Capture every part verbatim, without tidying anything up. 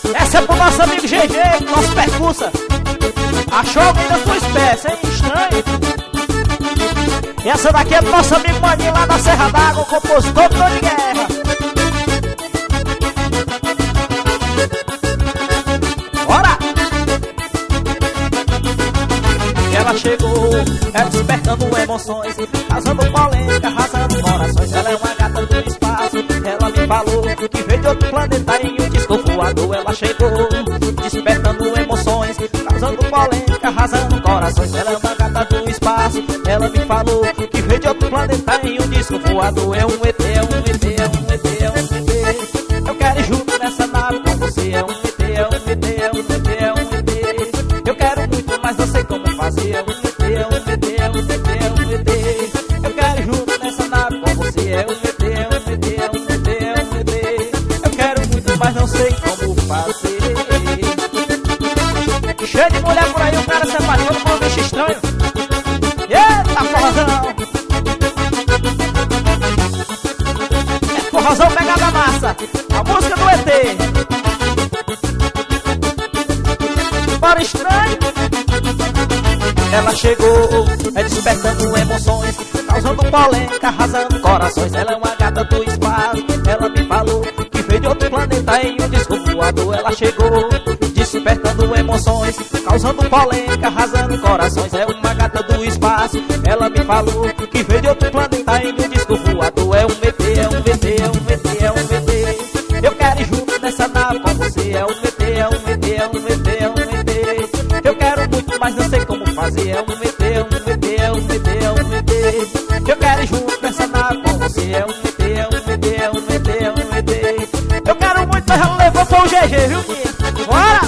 Essa é pro nosso amigo G G, nosso percussa. Achou alguém da sua espécie, hein? Estranho. E essa daqui é do nosso amigo Maninho lá da Serra d'Água, o compositor do de Guerra. Bora! Ela chegou, é despertando emoções, causando polêmica, arrasando corações. Ela é uma gata do espaço, ela me falou que veio de outro planeta em um disco voador. Ela chegou, despertando emoções, causando polêmica, arrasando corações. Ela é uma gata do espaço, ela me falou que veio de outro planeta em um disco voador. É um E T, é um E T, é um E T, é um E T. Eu quero ir junto nessa nave com você. É um E T, é um E T, é um E T, é um E T. Eu quero muito, mas não sei como fazer. É um E T, é um E T, é um E T, é um E T. Eu quero ir junto nessa nave com você. É um E T, é um E T, é um E T, é um E T. Eu quero muito, mas não sei como fazer. Cheio de mulher por aí, o cara se apaixona por um bicho estranho. Eita, forrozão! É forrozão pegada massa, a música do E T. Bora estranho! Ela chegou, é despertando emoções, causando polêmica, arrasando corações. Ela é uma gata do espaço, ela me falou que veio de outro planeta em um disco voador. Ela chegou, despertando emoções, causando polêmica, arrasando corações. É uma gata do espaço, ela me falou que veio de outro planeta em um disco voador. É um E T, é um E T, é um E T, é um E T. Eu quero ir junto nessa nave com você. É um E T, é um E T, é um E T, é um E T. Eu quero muito, mas não sei como fazer. É um E T, é um E T, é um E T, é um E T. Eu quero ir junto nessa nave com você. É um E T, é um E T, é um E T, é um E T. Eu quero muito, mas ela levou foi o G G, viu, menino? Bora!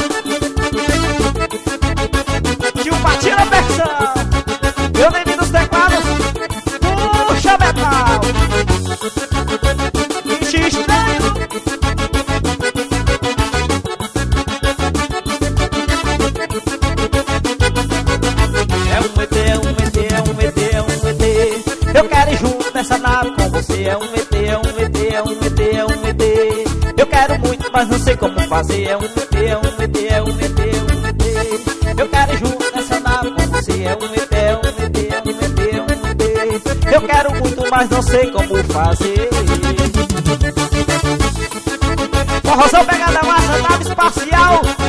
Tio Patinho na percussão, meu neném dos teclados, puxa metal, bicho estranho. É um E T, é um E T, é um E T, é um E T. Eu quero ir junto nessa nave com você. É um E T, é um E T, é um E T, é um E T. Eu quero muito, mas não sei como fazer. É um E T, é um E T, é um E T, é um E T. Eu quero ir junto nessa nave com você. É um E T, é um E T, é um E T, é um E T. Eu quero muito, mas não sei como fazer. Forrozão pegada massa, nave espacial.